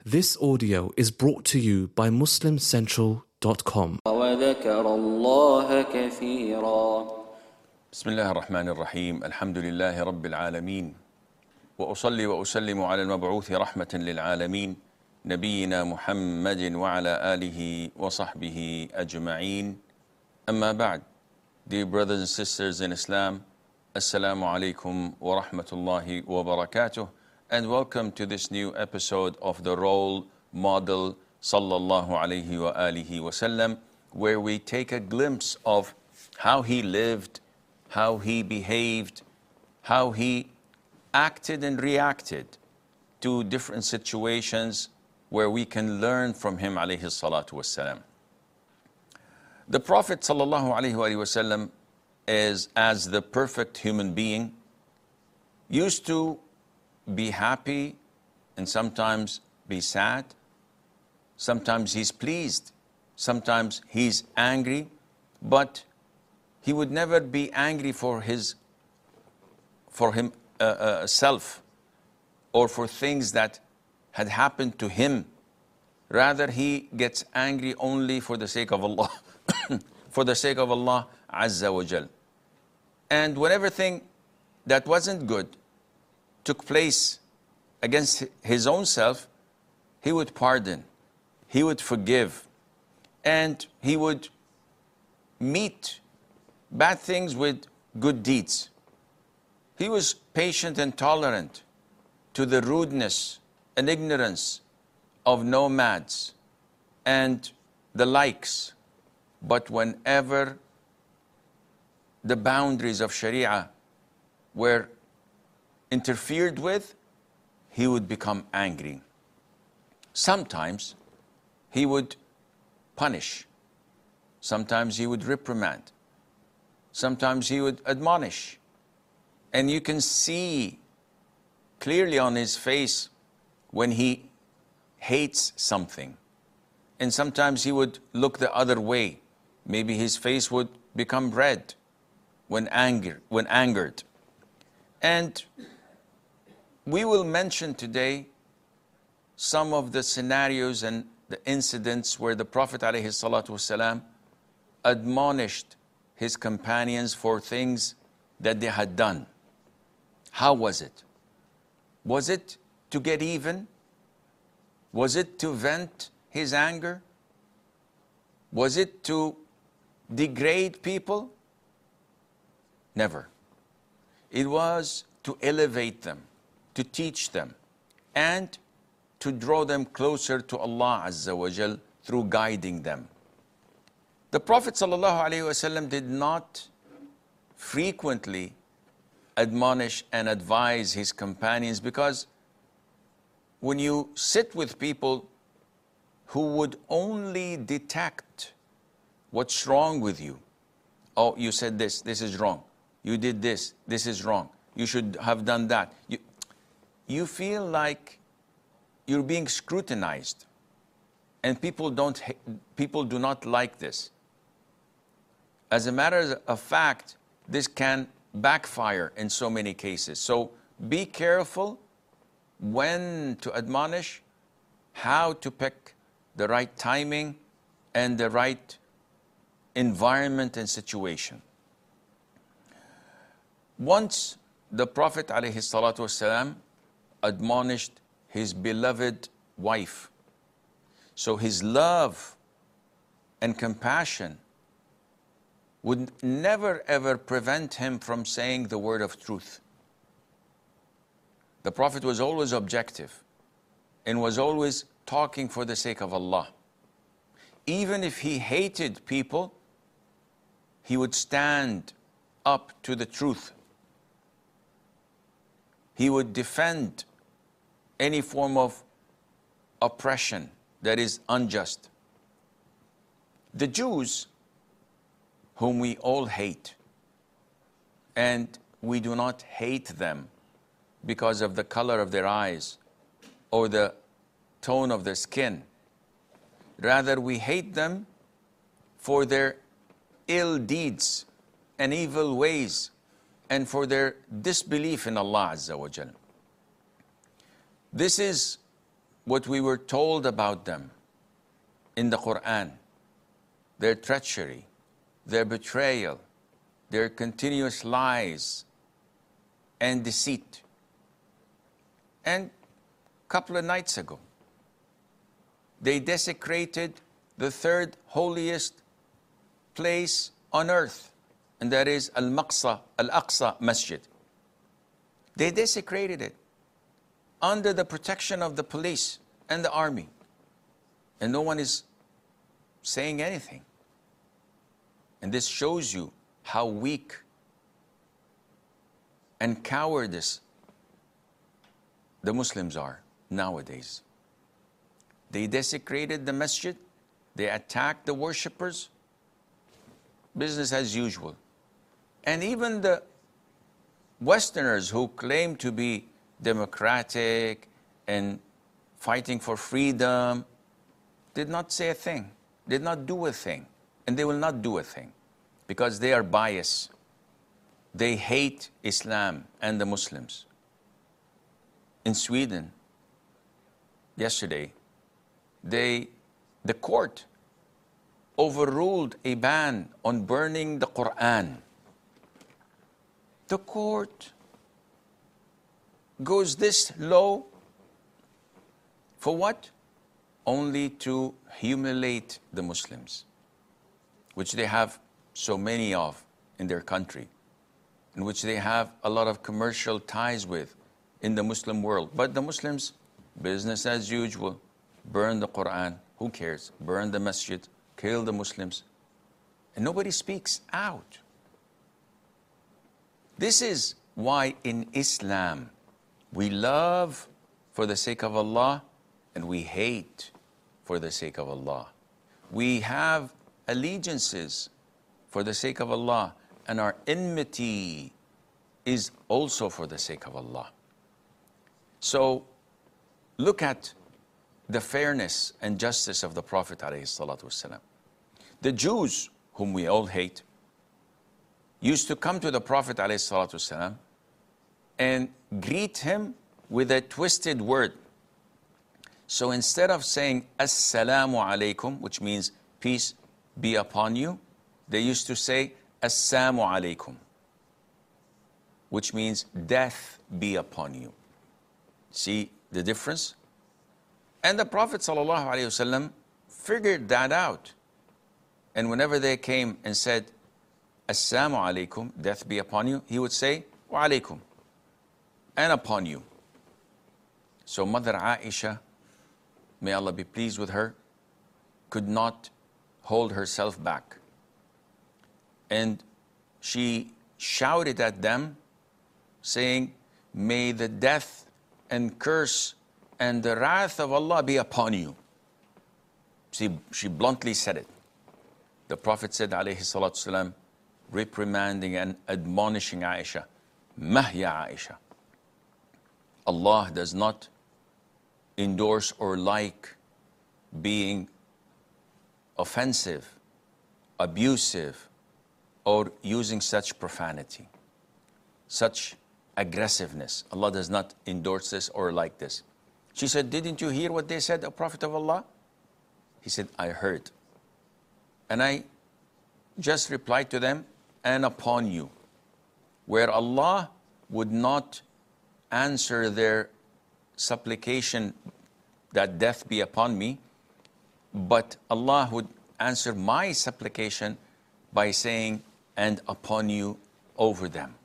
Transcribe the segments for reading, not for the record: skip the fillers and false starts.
This audio is brought to you by MuslimCentral.com. وذكر الله كثيرا. بسم الله الرحمن الرحيم. الحمد لله رب العالمين، وأصلي وأسلم على المبعوث رحمة للعالمين نبينا محمد وعلى آله وصحبه أجمعين. أما بعد. Dear brothers and sisters in Islam, Assalamu alaikum wa rahmatullahi wa barakatuh, and welcome to this new episode of the Role Model Sallallahu Alaihi wa alihi wasallam, where we take a glimpse of how he lived, how he behaved, how he acted and reacted to different situations where we can learn from him alayhi salatu wassalam. The Prophet sallallahu alaihi wasallam is, as the perfect human being, used to be happy and sometimes be sad. Sometimes he's pleased, sometimes he's angry, but he would never be angry for himself or for things that had happened to him. Rather, he gets angry only for the sake of Allah, for the sake of Allah Azza wa Jal. And whenever thing that wasn't good took place against his own self, he would pardon, he would forgive, and he would meet bad things with good deeds. He was patient and tolerant to the rudeness and ignorance of nomads and the likes. But whenever the boundaries of Sharia were interfered with, he would become angry. Sometimes he would punish, sometimes he would reprimand, sometimes he would admonish. And you can see clearly on his face when he hates something. And sometimes he would look the other way. Maybe his face would become red when angered. And we will mention today some of the scenarios and the incidents where the Prophet ﷺ admonished his companions for things that they had done. How was it? Was it to get even? Was it to vent his anger? Was it to degrade people? Never. It was to elevate them, to teach them, and to draw them closer to Allah Azza wa Jal through guiding them. The Prophet ﷺ did not frequently admonish and advise his companions, because when you sit with people who would only detect what's wrong with you, oh, you said this is wrong. You did this is wrong. You should have done that. You feel like you're being scrutinized, and people do not like this. As a matter of fact, this can backfire in so many cases. So be careful when to admonish, how to pick the right timing and the right environment and situation. Once the Prophet ﷺ admonished his beloved wife. So his love and compassion would never ever prevent him from saying the word of truth. The Prophet was always objective and was always talking for the sake of Allah. Even if he hated people, he would stand up to the truth. He would defend any form of oppression that is unjust. The Jews, whom we all hate, and we do not hate them because of the color of their eyes or the tone of their skin. Rather, we hate them for their ill deeds and evil ways and for their disbelief in Allah Azza wa Jal. This is what we were told about them in the Quran, their treachery, their betrayal, their continuous lies and deceit. And a couple of nights ago, they desecrated the third holiest place on earth, and that is Al-Aqsa Masjid. They desecrated it under the protection of the police and the army, and no one is saying anything. And this shows you how weak and cowardice the Muslims are nowadays. They desecrated the masjid, they attacked the worshippers, business as usual. And even the Westerners who claim to be democratic and fighting for freedom did not say a thing, did not do a thing, and they will not do a thing because they are biased. They hate Islam and the Muslims. In Sweden, yesterday, the court overruled a ban on burning the Quran. The court goes this low for what? Only to humiliate the Muslims, which they have so many of in their country, in which they have a lot of commercial ties with in the Muslim world. But the Muslims, business as usual, burn the Quran, who cares? Burn the masjid, kill the Muslims. And nobody speaks out. This is why in Islam, we love for the sake of Allah and we hate for the sake of Allah. We have allegiances for the sake of Allah, and our enmity is also for the sake of Allah. So look at the fairness and justice of the Prophet ﷺ. The Jews, whom we all hate, used to come to the Prophet ﷺ and greet him with a twisted word. So instead of saying Assalamu alaikum, which means peace be upon you, they used to say Assalamu alaikum, which means death be upon you. See the difference? And the Prophet ﷺ figured that out. And whenever they came and said, Assalamu alaikum, death be upon you, he would say, Wa alaikum, and upon you. So Mother Aisha, may Allah be pleased with her, could not hold herself back. And she shouted at them, saying, may the death and curse and the wrath of Allah be upon you. She bluntly said it. The Prophet said, alayhi salatu salam, reprimanding and admonishing Aisha, Mahya Aisha. Allah does not endorse or like being offensive, abusive, or using such profanity, such aggressiveness. Allah does not endorse this or like this. She said, didn't you hear what they said, O Prophet of Allah? He said, I heard. And I just replied to them, and upon you. Where Allah would not answer their supplication that death be upon me, but Allah would answer my supplication by saying, and upon you over them.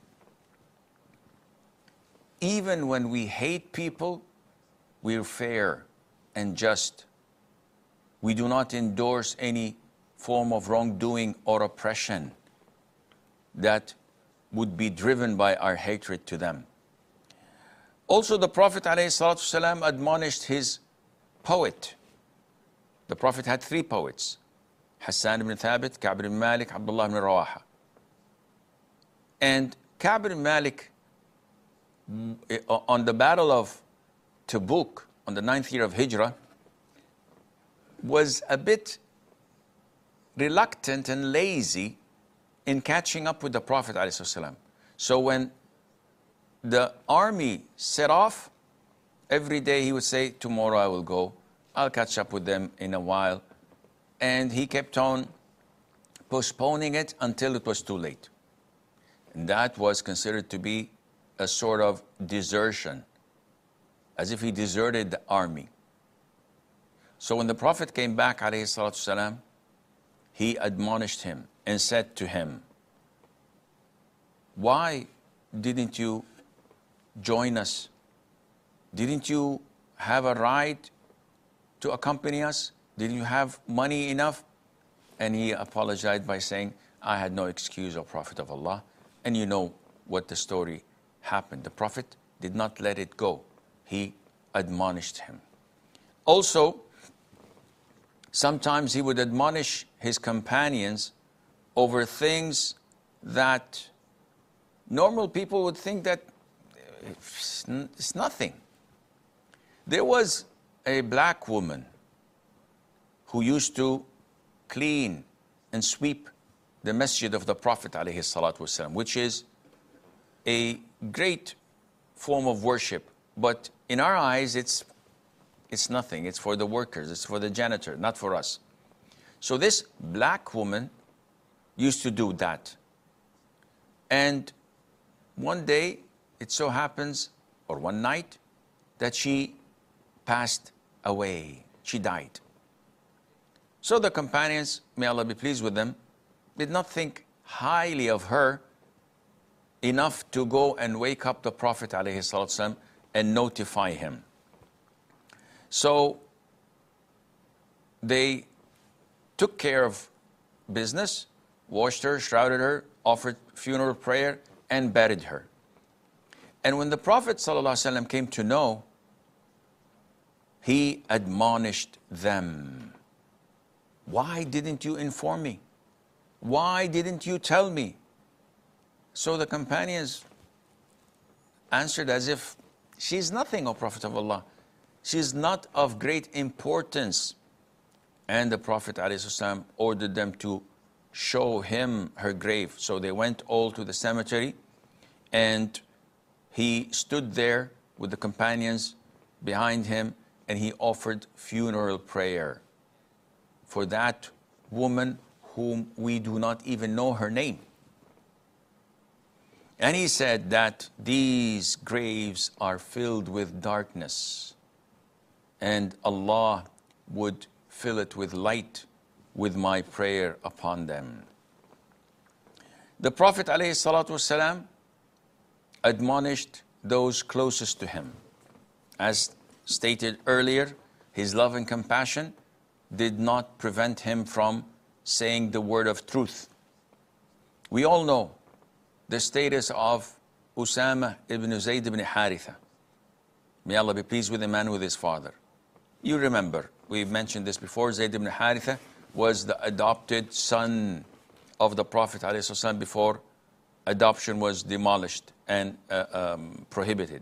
Even when we hate people, we're fair and just. We do not endorse any form of wrongdoing or oppression that would be driven by our hatred to them. Also, the Prophet ﷺ admonished his poet. The Prophet had 3 poets, Hassan ibn Thabit, Ka'b ibn Malik, Abdullah ibn Rawaha. And Ka'b ibn Malik, on the battle of Tabuk, on the 9th year of Hijrah, was a bit reluctant and lazy in catching up with the Prophet ﷺ. So when the army set off, every day he would say, tomorrow I will go. I'll catch up with them in a while. And he kept on postponing it until it was too late. And that was considered to be a sort of desertion, as if he deserted the army. So when the Prophet came back, alayhi salatu salam, he admonished him and said to him, why didn't you join us? Didn't you have a right to accompany us? Didn't you have money enough? And he apologized by saying, I had no excuse, O Prophet of Allah. And you know what the story happened. The Prophet did not let it go. He admonished him. Also, sometimes he would admonish his companions over things that normal people would think that it's nothing. There was a black woman who used to clean and sweep the masjid of the Prophet ﷺ, which is a great form of worship. But in our eyes, it's nothing. It's for the workers. It's for the janitor, not for us. So this black woman used to do that. And one day, it so happens, or one night, that she passed away. She died. So the companions, may Allah be pleased with them, did not think highly of her enough to go and wake up the Prophet ﷺ and notify him. So they took care of business, washed her, shrouded her, offered funeral prayer, and buried her. And when the Prophet ﷺ came to know, he admonished them. Why didn't you inform me? Why didn't you tell me? So the companions answered as if, she's nothing, O Prophet of Allah. She's not of great importance. And the Prophet ﷺ ordered them to show him her grave. So they went all to the cemetery, and he stood there with the companions behind him, and he offered funeral prayer for that woman whom we do not even know her name. And he said that these graves are filled with darkness, and Allah would fill it with light with my prayer upon them. The Prophet ﷺ admonished those closest to him. As stated earlier, his love and compassion did not prevent him from saying the word of truth. We all know the status of Usama ibn Zayd ibn Haritha. May Allah be pleased with him and with his father. You remember, we've mentioned this before, Zayd ibn Haritha was the adopted son of the Prophet ﷺ before adoption was demolished and prohibited.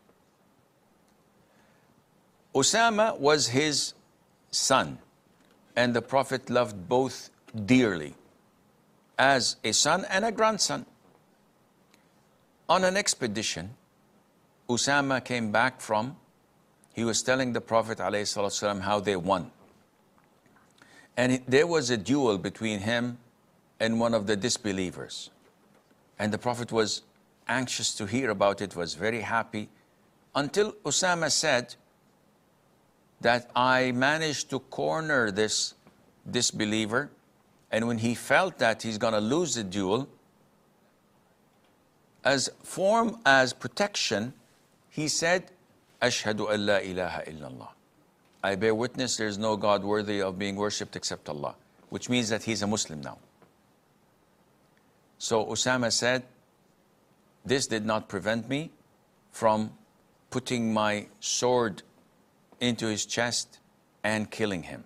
Usama was his son, and the Prophet loved both dearly, as a son and a grandson. On an expedition, Usama came back from, he was telling the Prophet ﷺ how they won. And there was a duel between him and one of the disbelievers. And the Prophet was anxious to hear about it, was very happy, until Usama said that I managed to corner this disbeliever, and when he felt that he's going to lose the duel, as protection, he said, Ashhadu an la ilaha illallah. I bear witness there is no God worthy of being worshipped except Allah, which means that he's a Muslim now. So Usama said, this did not prevent me from putting my sword into his chest and killing him.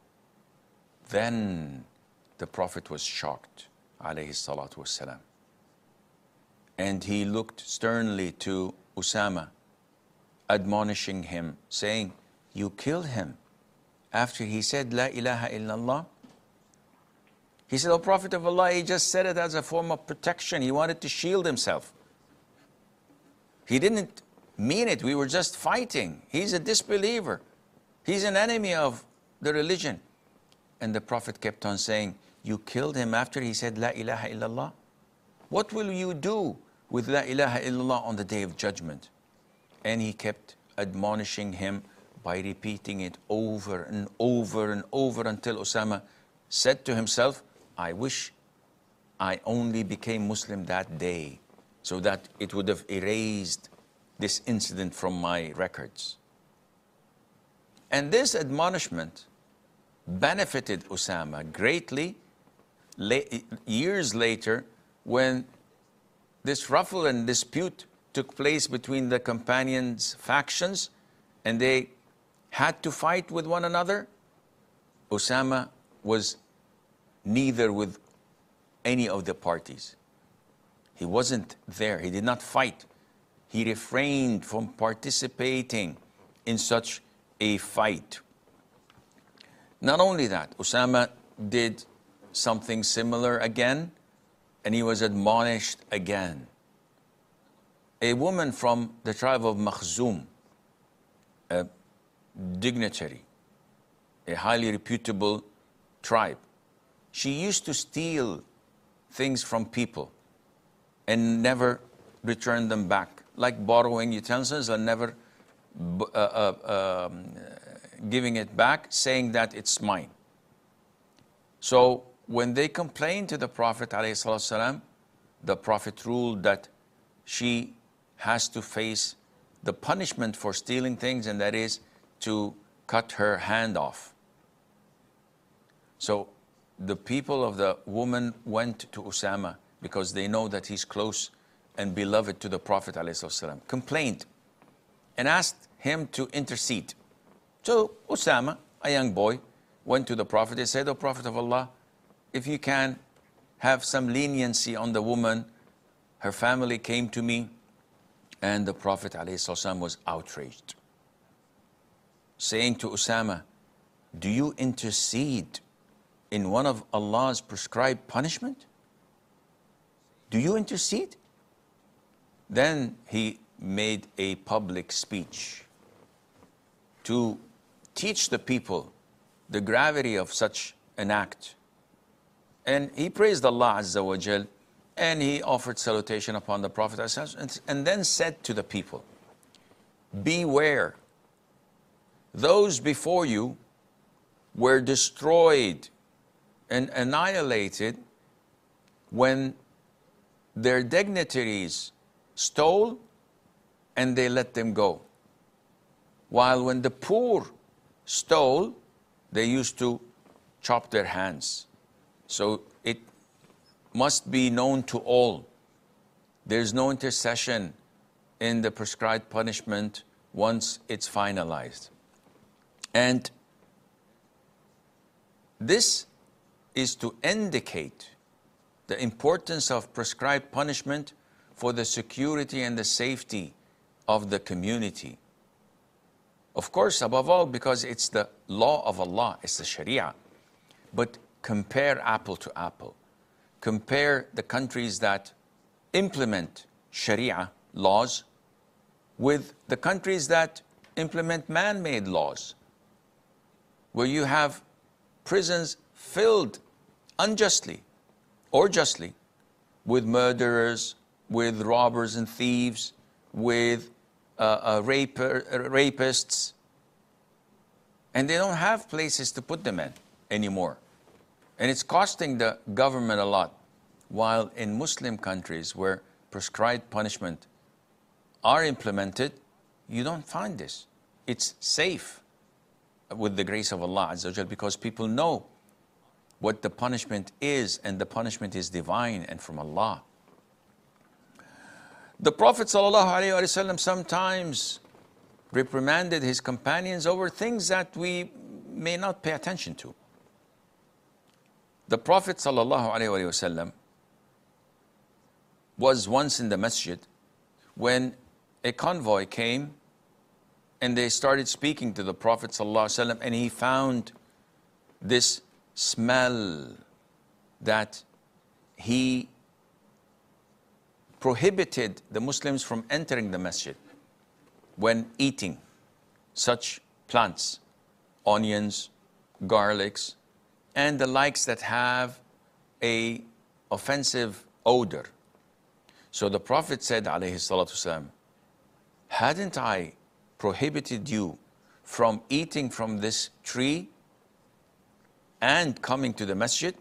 Then the Prophet was shocked, alayhi salatu wassalam. And he looked sternly to Usama, admonishing him, saying, you killed him after he said, La ilaha illallah? He said, O Prophet of Allah, he just said it as a form of protection. He wanted to shield himself. He didn't mean it. We were just fighting. He's a disbeliever. He's an enemy of the religion. And the Prophet kept on saying, you killed him after he said, La ilaha illallah? What will you do with La ilaha illallah on the day of judgment? And he kept admonishing him by repeating it over and over and over until Usama said to himself, I wish I only became Muslim that day so that it would have erased this incident from my records. And this admonishment benefited Usama greatly years later when this ruffle and dispute took place between the companions' factions and they had to fight with one another. Usama was neither with any of the parties. He wasn't there. He did not fight. He refrained from participating in such a fight. Not only that, Usama did something similar again, and he was admonished again. A woman from the tribe of Makhzum, a dignitary, a highly reputable tribe, she used to steal things from people and never return them back, like borrowing utensils and never giving it back, saying that it's mine. So when they complained to the Prophet ﷺ, the Prophet ruled that she has to face the punishment for stealing things, and that is to cut her hand off. So the people of the woman went to Usama because they know that he's close and beloved to the Prophet ﷺ, complained and asked him to intercede. So Usama, a young boy, went to the Prophet and said, O Prophet of Allah, if you can have some leniency on the woman, her family came to me, and the Prophet ﷺ was outraged, saying to Usama, do you intercede in one of Allah's prescribed punishment? Do you intercede? Then he made a public speech to teach the people the gravity of such an act. And he praised Allah Azza wa Jal, and he offered salutation upon the Prophet and then said to the people, beware, those before you were destroyed and annihilated when their dignitaries stole and they let them go. While when the poor stole, they used to chop their hands. So it must be known to all. There's no intercession in the prescribed punishment once it's finalized. And this is to indicate the importance of prescribed punishment for the security and the safety of the community. Of course, above all, because it's the law of Allah, it's the Sharia. But compare apple to apple. Compare the countries that implement Sharia laws with the countries that implement man-made laws, where you have prisons filled unjustly or justly with murderers, with robbers and thieves, with rapists, and they don't have places to put them in anymore. And it's costing the government a lot. While in Muslim countries where prescribed punishment are implemented, you don't find this. It's safe with the grace of Allah Azza wa Jal, because people know what the punishment is, and the punishment is divine and from Allah. The Prophet ﷺ sometimes reprimanded his companions over things that we may not pay attention to. The Prophet ﷺ was once in the masjid when a convoy came and they started speaking to the Prophet ﷺ, and he found this smell that he prohibited the Muslims from entering the masjid. when eating such plants, onions, garlics, and the likes that have a offensive odor. So the Prophet said, alayhi salatu wasalam, hadn't I prohibited you from eating from this tree and coming to the masjid?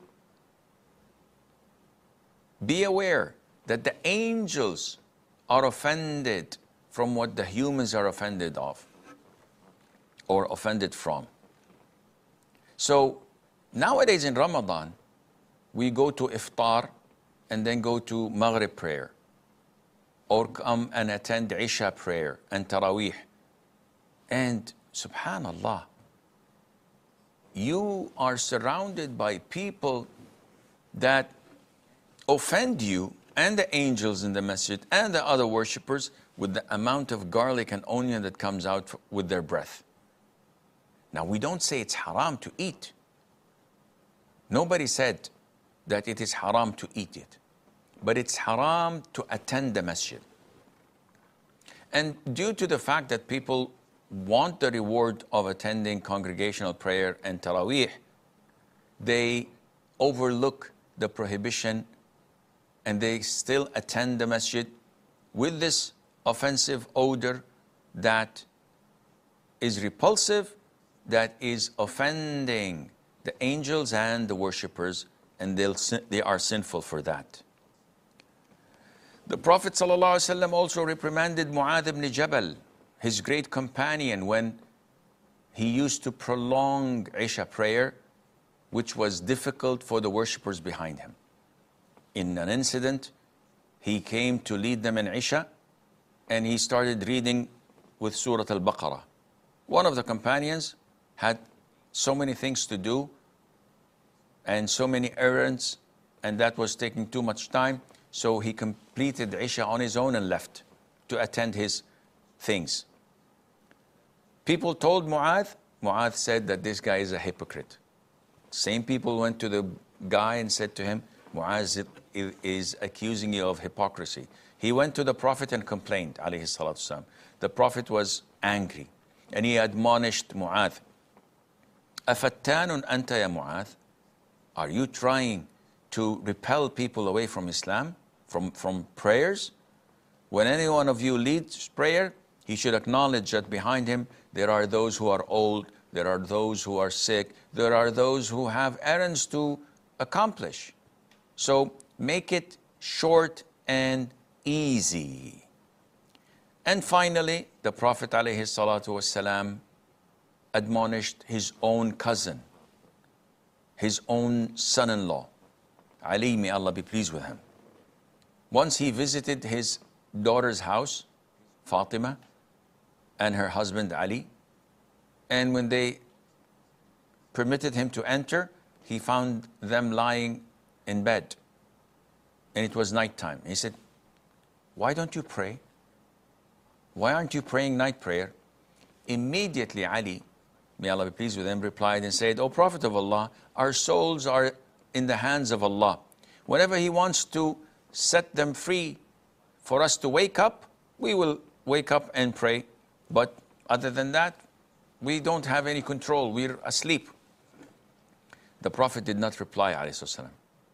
Be aware that the angels are offended from what the humans are offended of or offended from. So nowadays in Ramadan, we go to iftar and then go to Maghrib prayer, or come and attend Isha prayer and Taraweeh. And subhanallah, you are surrounded by people that offend you and the angels in the masjid and the other worshippers with the amount of garlic and onion that comes out with their breath. Now, we don't say it's haram to eat. Nobody said that it is haram to eat it, but it's haram to attend the masjid. And due to the fact that people want the reward of attending congregational prayer and Taraweeh, they overlook the prohibition and they still attend the masjid with this offensive odor that is repulsive, that is offending the angels and the worshippers, and they are sinful for that. The Prophet ﷺ also reprimanded Mu'adh ibn Jabal, his great companion, when he used to prolong Isha prayer, which was difficult for the worshippers behind him. In an incident, he came to lead them in Isha, and he started reading with Surah Al-Baqarah. One of the companions had so many things to do and so many errands, and that was taking too much time, so he completed Isha on his own and left to attend his things. People told Mu'adh. Mu'adh said that this guy is a hypocrite. Same people went to the guy and said to him, Mu'adh is accusing you of hypocrisy. He went to the Prophet and complained, alayhi salatu wasalam. The Prophet was angry, and he admonished Mu'adh, أَفَتَّانٌ أَنْتَ يَا Mu'adh? Are you trying to repel people away from Islam, from prayers? When any one of you leads prayer, he should acknowledge that behind him there are those who are old, there are those who are sick, there are those who have errands to accomplish. So make it short and easy. And finally, the Prophet ﷺ admonished his own cousin, his own son-in-law, Ali, may Allah be pleased with him. Once he visited his daughter's house, Fatima, and her husband Ali, and when they permitted him to enter, he found them lying in bed, and it was nighttime. He said, why don't you pray? Why aren't you praying night prayer? Immediately Ali, may Allah be pleased with him, replied and said, O Prophet of Allah, our souls are in the hands of Allah. Whenever He wants to set them free for us to wake up, we will wake up and pray. But other than that, we don't have any control. We're asleep. The Prophet did not reply, alayhi salam.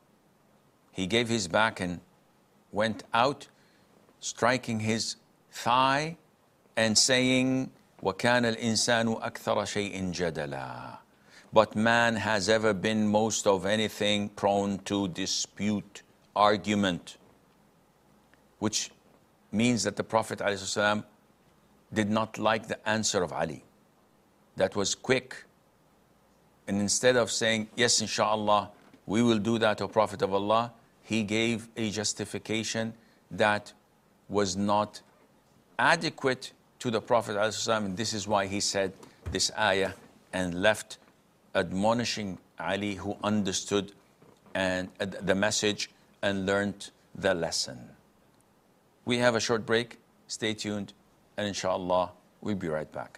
He gave his back and went out, striking his thigh and saying, وَكَانَ الْإِنسَانُ أَكْثَرَ شَيْءٍ جَدَلًا. But man has ever been most of anything prone to dispute, argument, which means that the Prophet ﷺ did not like the answer of Ali. That was quick. And instead of saying, yes, inshallah, we will do that, O Prophet of Allah, he gave a justification that was not adequate to the Prophet ﷺ, and this is why he said this ayah and left, admonishing Ali, who understood and the message and learned the lesson. We have a short break. Stay tuned, and inshallah, we'll be right back.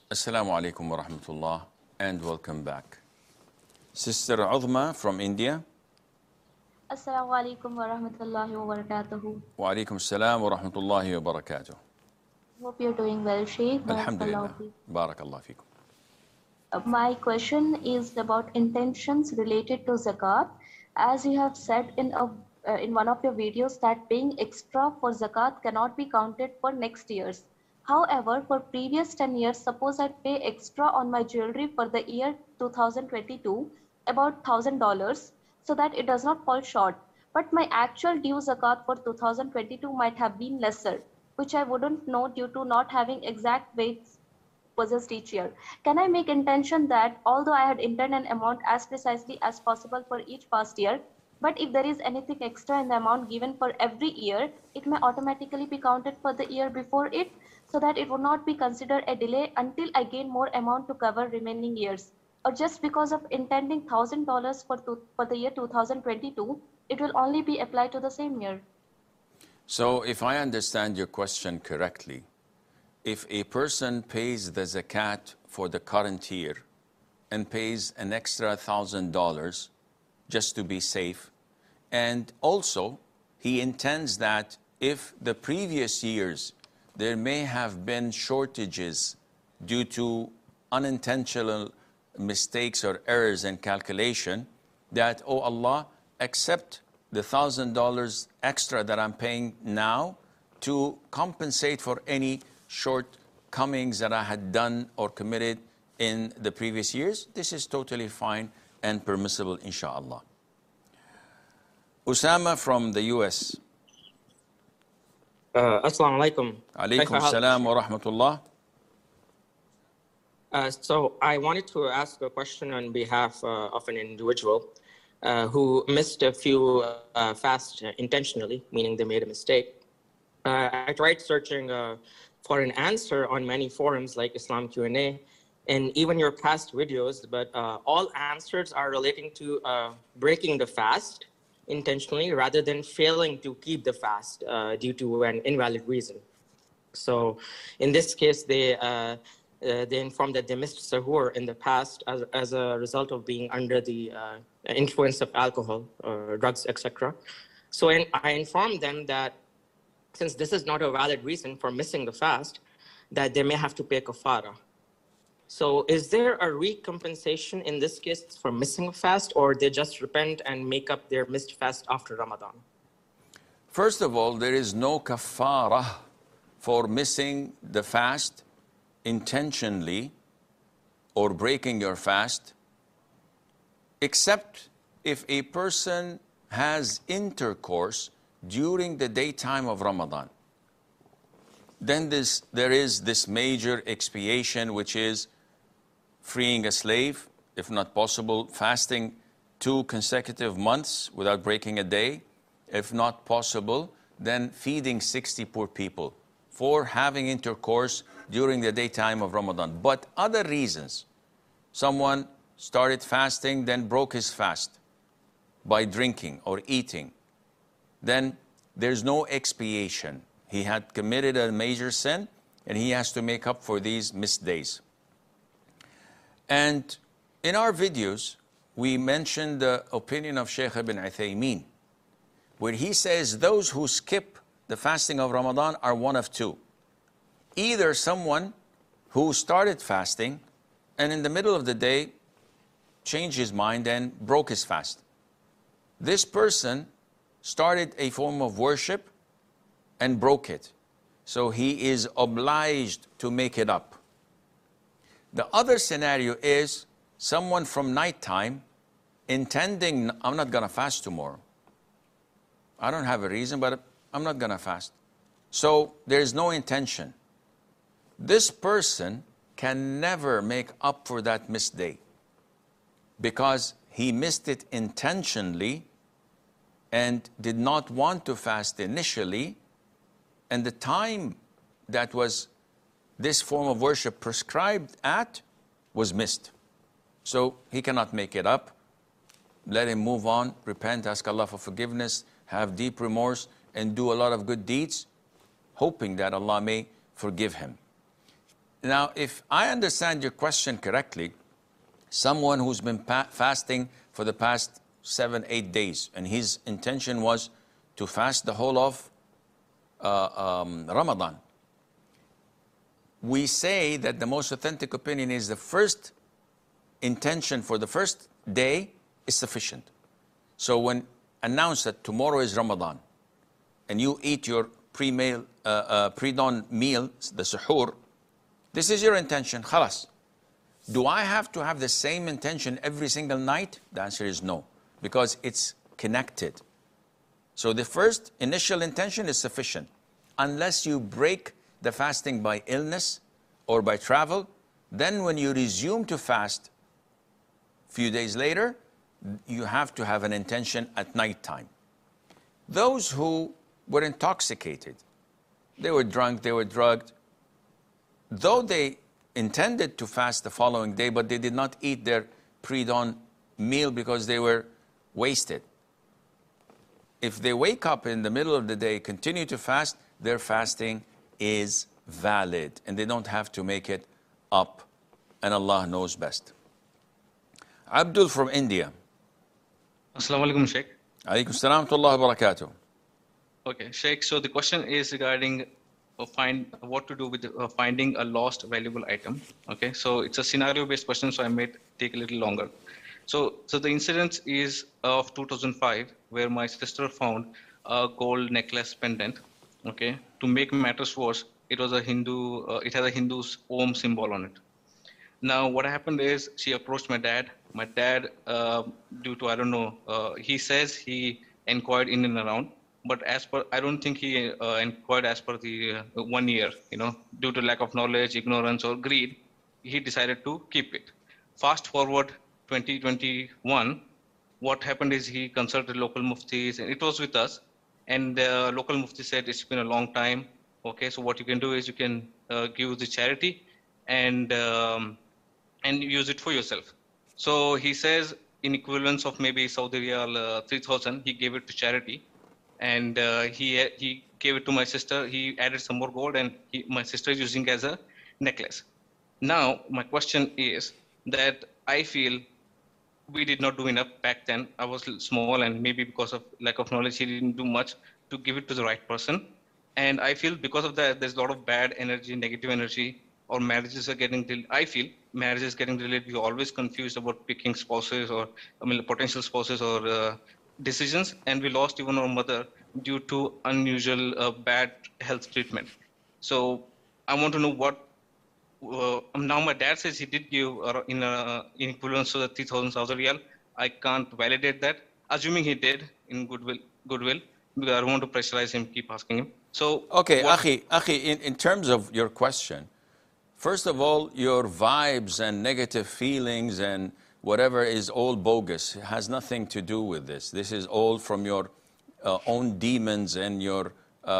Assalamu alaikum wa rahmatullah and welcome back. Sister Uzma from India. Assalamu alaikum wa rahmatullahi wa barakatuhu. Wa alaikum assalam wa rahmatullahi wa barakatuh. Hope you're doing well, Sheikh. Alhamdulillah. Barakallah feekum. My question is about intentions related to zakat. As you have said in one of your videos that paying extra for zakat cannot be counted for next year's. However, for previous 10 years, suppose I pay extra on my jewelry for the year 2022, about $1,000, so that it does not fall short. But my actual due zakat for 2022 might have been lesser, which I wouldn't know due to not having exact weights possessed each year. Can I make intention that although I had intended an amount as precisely as possible for each past year, but if there is anything extra in the amount given for every year, it may automatically be counted for the year before it, so that it would not be considered a delay until I gain more amount to cover remaining years? Or just because of intending $1,000 for the year 2022, it will only be applied to the same year? So if I understand your question correctly, if a person pays the zakat for the current year and pays an extra $1,000 just to be safe, and also he intends that if the previous years there may have been shortages due to unintentional mistakes or errors in calculation, that, oh Allah, accept the $1,000 extra that I'm paying now to compensate for any shortcomings that I had done or committed in the previous years. This is totally fine and permissible, inshallah. Usama from the US. Assalamu alaikum. Alaikum salam wa rahmatullah. So I wanted to ask a question on behalf of an individual who missed a few fasts intentionally, meaning they made a mistake. I tried searching for an answer on many forums like Islam Q&A and even your past videos, but all answers are relating to breaking the fast intentionally rather than failing to keep the fast due to an invalid reason. So in this case, they informed that they missed sahur in the past as a result of being under the influence of alcohol or drugs, etc. So I informed them that since this is not a valid reason for missing the fast, that they may have to pay kafara. So is there a recompensation in this case for missing a fast, or they just repent and make up their missed fast after Ramadan? First of all, there is no kafara for missing the fast intentionally or breaking your fast, except if a person has intercourse during the daytime of Ramadan. Then there is this major expiation, which is freeing a slave, if not possible, fasting 2 consecutive months without breaking a day. If not possible, then feeding 60 poor people for having intercourse during the daytime of Ramadan. But other reasons, someone started fasting, then broke his fast by drinking or eating, then there's no expiation. He had committed a major sin, and he has to make up for these missed days. And in our videos, we mentioned the opinion of Shaykh ibn Uthaymeen, where he says those who skip the fasting of Ramadan are one of two. Either someone who started fasting and in the middle of the day changed his mind and broke his fast. This person started a form of worship and broke it. So he is obliged to make it up. The other scenario is someone from nighttime intending, I'm not going to fast tomorrow. I don't have a reason, but I'm not going to fast. So there's no intention. This person can never make up for that missed day because he missed it intentionally and did not want to fast initially, and the time that was this form of worship prescribed at was missed. So he cannot make it up. Let him move on, repent, ask Allah for forgiveness, have deep remorse, and do a lot of good deeds, hoping that Allah may forgive him. Now, if I understand your question correctly, someone who's been fasting for the past 7-8 days, and his intention was to fast the whole of Ramadan. We say that the most authentic opinion is the first intention for the first day is sufficient. So when announced that tomorrow is Ramadan, and you eat your pre-dawn meal, the suhoor, this is your intention, khalas. Do I have to have the same intention every single night? The answer is no, because it's connected. So the first initial intention is sufficient. Unless you break the fasting by illness or by travel, then when you resume to fast a few days later, you have to have an intention at night time. Those who were intoxicated, they were drunk, they were drugged, though they intended to fast the following day, but they did not eat their pre-dawn meal because they were wasted. If they wake up in the middle of the day, continue to fast, their fasting is valid and they don't have to make it up, and Allah knows best. Abdul from India. Assalamu alaikum, Sheikh. Alaikum salam wa rahmatullahi wa barakatuh. Okay, Sheikh, so the question is regarding what to do with finding a lost valuable item. Okay, so it's a scenario-based question, so I may take a little longer. So the incident is of 2005, where my sister found a gold necklace pendant. Okay, to make matters worse, it was a Hindu. It has a Hindu's Om symbol on it. Now, what happened is she approached my dad. My dad, due to, I don't know, he says he inquired in and around, but as per, I don't think he inquired as per the 1 year, due to lack of knowledge, ignorance, or greed, he decided to keep it. Fast forward 2021, what happened is he consulted local muftis, and it was with us, and the local mufti said it's been a long time. Okay, so what you can do is you can give the charity and use it for yourself. So he says in equivalence of maybe Saudi Riyal 3,000, he gave it to charity, and he gave it to my sister. He added some more gold, and my sister is using as a necklace. Now, my question is that I feel we did not do enough back then. I was small, and maybe because of lack of knowledge, he didn't do much to give it to the right person. And I feel because of that, there's a lot of bad energy, negative energy, or marriages are getting delayed. I feel marriage is getting delayed. We're always confused about picking spouses or potential spouses or decisions. And we lost even our mother due to unusual bad health treatment. So I want to know what, now my dad says he did give in equivalence to the 3,000 Saudi Riyal. I can't validate that. Assuming he did in goodwill, because I don't want to pressurize him, keep asking him. So okay, Akhi, in terms of your question, first of all, your vibes and negative feelings and whatever is all bogus. It has nothing to do with this. This is all from your own demons and your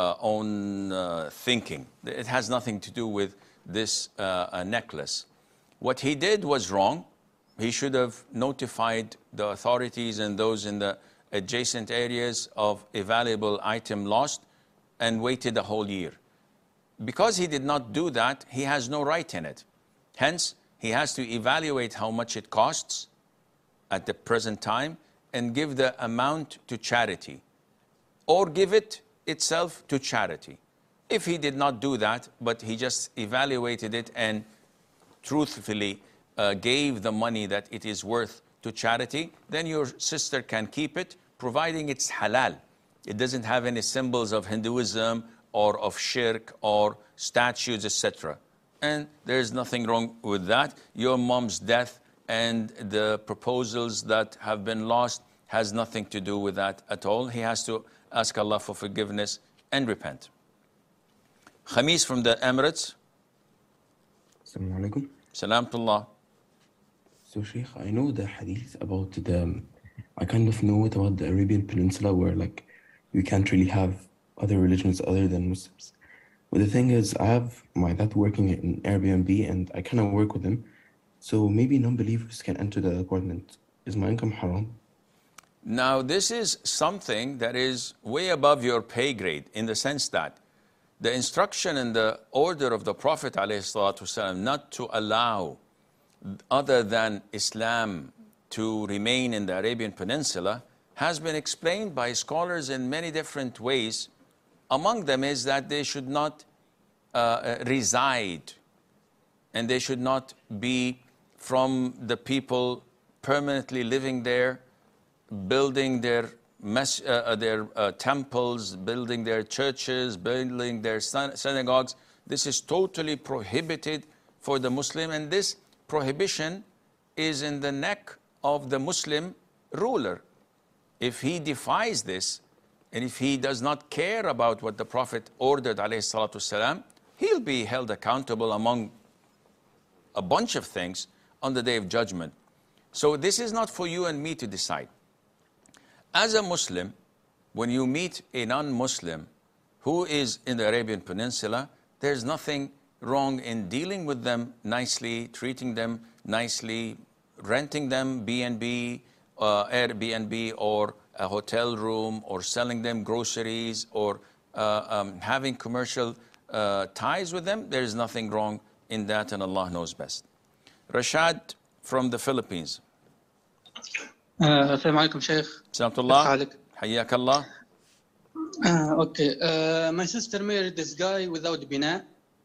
own thinking. It has nothing to do with this necklace. What he did was wrong. He should have notified the authorities and those in the adjacent areas of a valuable item lost and waited a whole year. Because he did not do that, he has no right in it. Hence, he has to evaluate how much it costs at the present time and give the amount to charity, or give it itself to charity. If he did not do that, but he just evaluated it and truthfully gave the money that it is worth to charity, then your sister can keep it, providing it's halal. It doesn't have any symbols of Hinduism or of shirk or statues, etc. And there's nothing wrong with that. Your mom's death and the proposals that have been lost has nothing to do with that at all. He has to ask Allah for forgiveness and repent. Khamis from the Emirates. Assalamu alaikum. Salamtullah. So, Sheikh, I know the hadith about I kind of know it about the Arabian Peninsula where, like, you can't really have other religions other than Muslims. But the thing is, I have my dad working in Airbnb and I kind of work with him. So maybe non-believers can enter the apartment. Is my income haram? Now, this is something that is way above your pay grade in the sense that The instruction and the order of the Prophet ﷺ not to allow other than Islam to remain in the Arabian Peninsula has been explained by scholars in many different ways. Among them is that they should not reside, and they should not be from the people permanently living there, building their temples, building their churches, building their synagogues. This is totally prohibited for the Muslim, and this prohibition is in the neck of the Muslim ruler. If he defies this, and if he does not care about what the Prophet ordered, ﷺ, he'll be held accountable among a bunch of things on the Day of Judgment. So this is not for you and me to decide. As a Muslim, when you meet a non-Muslim who is in the Arabian Peninsula, there's nothing wrong in dealing with them nicely, treating them nicely, renting them B&B, Airbnb, or a hotel room, or selling them groceries, or having commercial ties with them. There is nothing wrong in that, and Allah knows best. Rashad from the Philippines. السلام عليكم شيخ. Salam كيف Allah. حالك؟ حياك Allah. Okay. My sister married this guy without bina.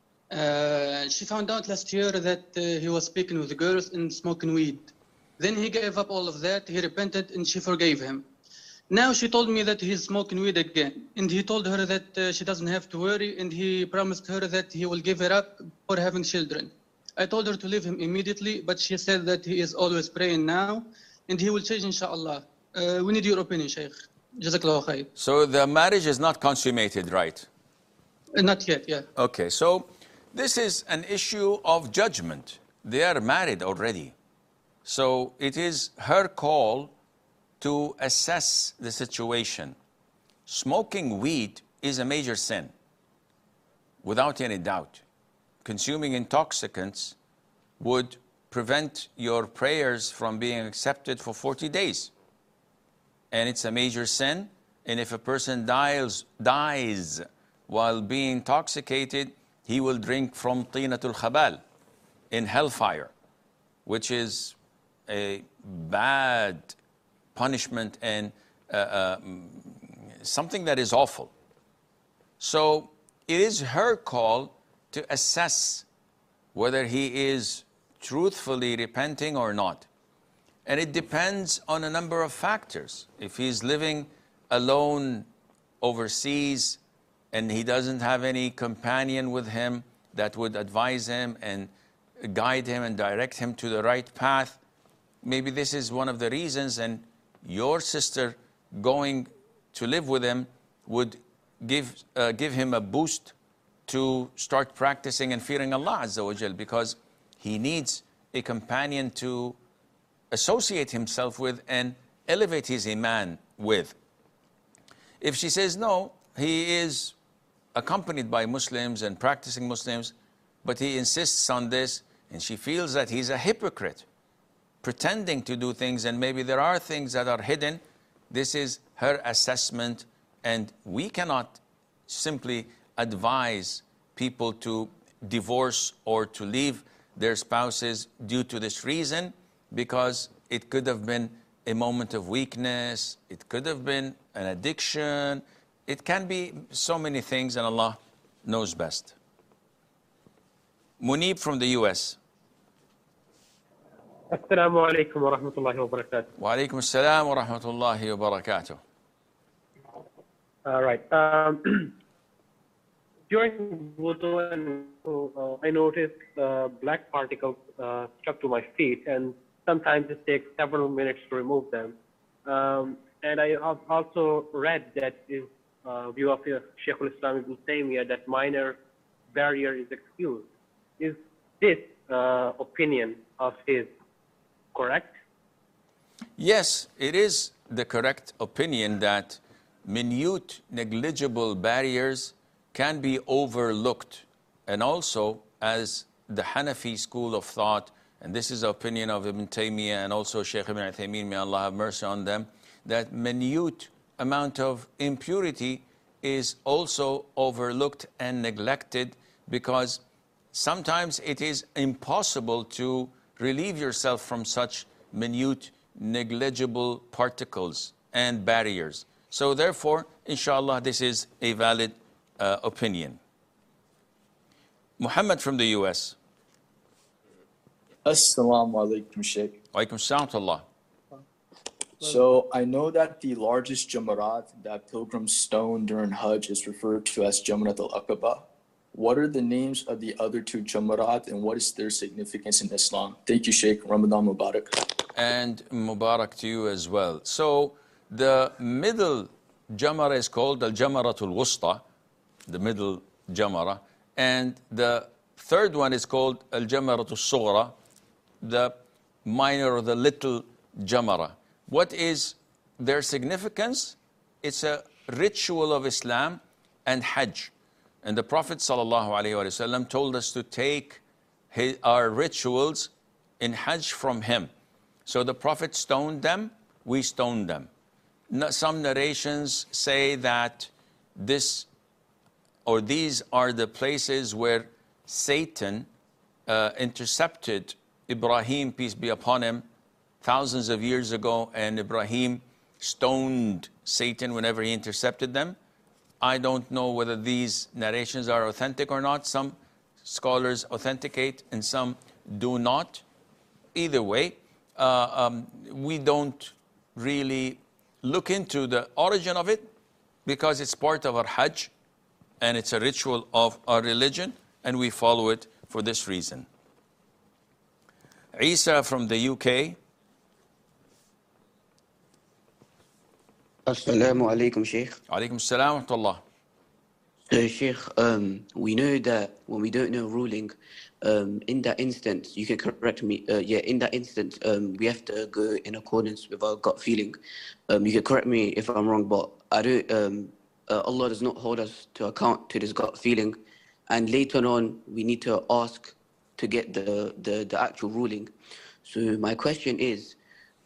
She found out last year that he was speaking with girls and smoking weed. Then he gave up all of that. He repented and she forgave him. Now she told me that he's smoking weed again. And he told her that she doesn't have to worry, and he promised her that he will give her up for having children. I told her to leave him immediately, but she said that he is always praying now, and he will change, inshallah. We need your opinion, Shaykh. Jazakallah khair. So the marriage is not consummated, right? Not yet, yeah. Okay, so this is an issue of judgment. They are married already. So it is her call to assess the situation. Smoking weed is a major sin, without any doubt. Consuming intoxicants would prevent your prayers from being accepted for 40 days. And it's a major sin. And if a person dies while being intoxicated, he will drink from Tinatul Khabal in hellfire, which is a bad punishment and something that is awful. So it is her call to assess whether he is truthfully repenting or not. And it depends on a number of factors. If he's living alone overseas and he doesn't have any companion with him that would advise him and guide him and direct him to the right path, maybe this is one of the reasons, and your sister going to live with him would give him a boost to start practicing and fearing Allah Azza wa Jal, because he needs a companion to associate himself with and elevate his iman with. If she says no, he is accompanied by Muslims and practicing Muslims, but he insists on this, and she feels that he's a hypocrite, pretending to do things, and maybe there are things that are hidden. This is her assessment, and we cannot simply advise people to divorce or to leave their spouses due to this reason, because it could have been a moment of weakness, it could have been an addiction, it can be so many things, and Allah knows best. Munib from the US. Assalamu alaikum wa rahmatullahi wa barakatuh. Wa alaikum assalam wa rahmatullahi wa barakatuh. All right. During wudu, I noticed black particles stuck to my feet, and sometimes it takes several minutes to remove them. And I have also read that is view of Shaykh al-Islam Ibn Taymiyyah that minor barrier is excused. Is this opinion of his correct? Yes, it is the correct opinion that minute, negligible barriers can be overlooked. And also, as the Hanafi school of thought, and this is the opinion of Ibn Taymiyyah and also Shaykh Ibn Uthaymeen, may Allah have mercy on them, that minute amount of impurity is also overlooked and neglected, because sometimes it is impossible to relieve yourself from such minute, negligible particles and barriers. So therefore, inshallah, this is a valid opinion. Muhammad from the US. Assalamu alaikum, Sheikh. Alaikum salam wa rahmatullah. So I know that the largest Jamarat that pilgrims stone during Hajj is referred to as Jamarat al-Aqaba. What are the names of the other two Jamarat and what is their significance in Islam? Thank you, Sheikh. Ramadan Mubarak. And Mubarak to you as well. So the middle Jamara is called Al-Jamaratul Wusta, the middle Jamara. And the third one is called Al-Jamaratul Sughra, the minor or the little Jamara. What is their significance? It's a ritual of Islam and Hajj. And the Prophet ﷺ told us to take our rituals in Hajj from him. So the Prophet stoned them, we stoned them. Some narrations say that this or these are the places where Satan intercepted Ibrahim, peace be upon him, thousands of years ago, and Ibrahim stoned Satan whenever he intercepted them. I don't know whether these narrations are authentic or not. Some scholars authenticate and some do not. Either way, we don't really look into the origin of it because it's part of our Hajj and it's a ritual of our religion and we follow it for this reason. Isa from the UK. Assalamu alaikum, Sheikh. Alaikum salam wa rahmatullah. So, Sheikh, we know that when we don't know ruling, in that instance, you can correct me. In that instance, we have to go in accordance with our gut feeling. You can correct me if I'm wrong, but I don't. Allah does not hold us to account to this gut feeling, and later on, we need to ask to get the actual ruling. So, my question is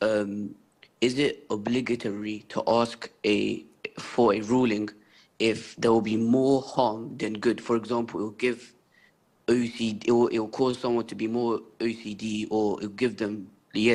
it obligatory to ask for a ruling if there will be more harm than good? For example, it will give OCD, it will cause someone to be more OCD, or it will give them,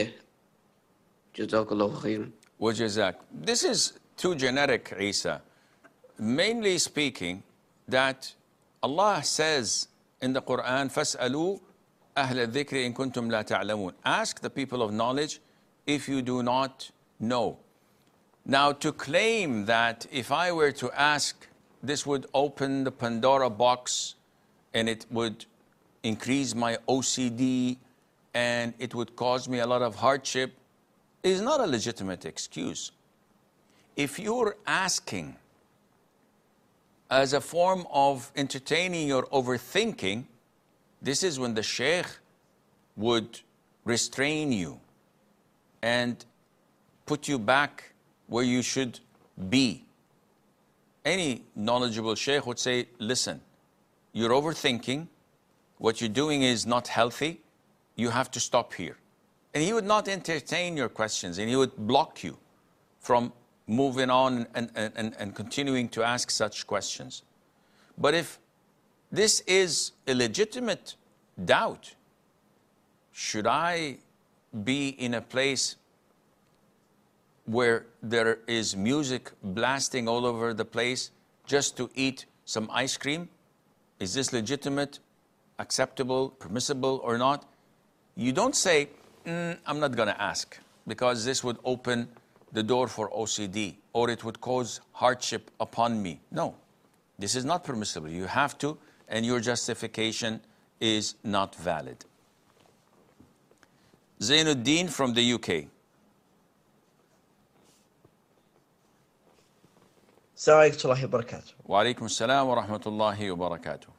Jazakallahu khairan. Wajazak. This is too generic, Isa. Mainly speaking, that Allah says in the Quran, فَاسْأَلُوا أَهْلَ الذِّكْرِ إِن كُنْتُمْ لَا تَعْلَمُونَ. Ask the people of knowledge if you do not know. Now, to claim that if I were to ask, this would open the Pandora box and it would increase my OCD and it would cause me a lot of hardship, is not a legitimate excuse. If you're asking as a form of entertaining your overthinking, this is when the Sheikh would restrain you and put you back where you should be. Any knowledgeable Sheikh would say, listen, you're overthinking, what you're doing is not healthy, you have to stop here. And he would not entertain your questions and he would block you from moving on and continuing to ask such questions. But if this is a legitimate doubt, should I be in a place where there is music blasting all over the place just to eat some ice cream? Is this legitimate, acceptable, permissible or not? You don't say, I'm not going to ask because this would open the door for OCD or it would cause hardship upon me. No, this is not permissible. You have to, and your justification is not valid. Zainuddin from the UK. Assalamu alaikum wa barakatuh. Wa alaikum assalam wa rahmatullahi wa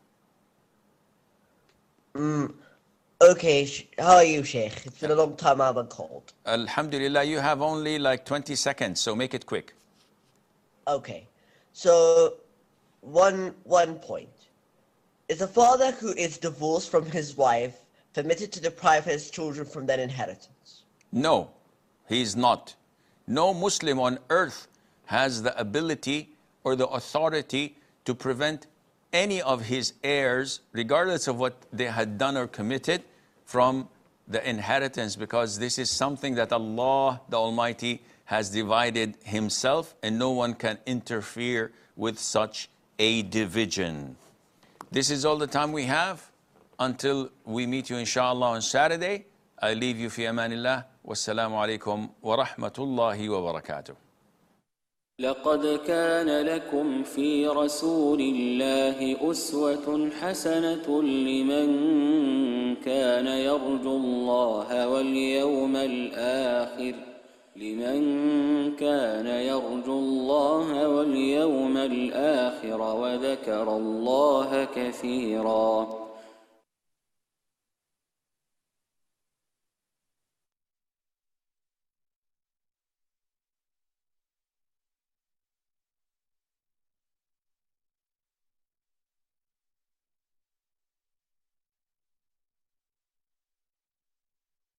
barakatuh. Okay, how are you, Sheikh? It's been a long time I haven't called. Alhamdulillah, you have only like 20 seconds, so make it quick. Okay, so one point. Is a father who is divorced from his wife permitted to deprive his children from their inheritance? No, he is not. No Muslim on earth has the ability or the authority to prevent any of his heirs, regardless of what they had done or committed, from the inheritance, because this is something that Allah the Almighty has divided himself, and no one can interfere with such a division. This is all the time we have. Until we meet you inshallah on Saturday, I leave you fi amanillah. Wassalamu alaikum wa rahmatullahi wa barakatuh. لقد كان لكم في رسول الله أسوة حسنة لمن كان يرجو الله واليوم الآخر وذكر الله كثيرا.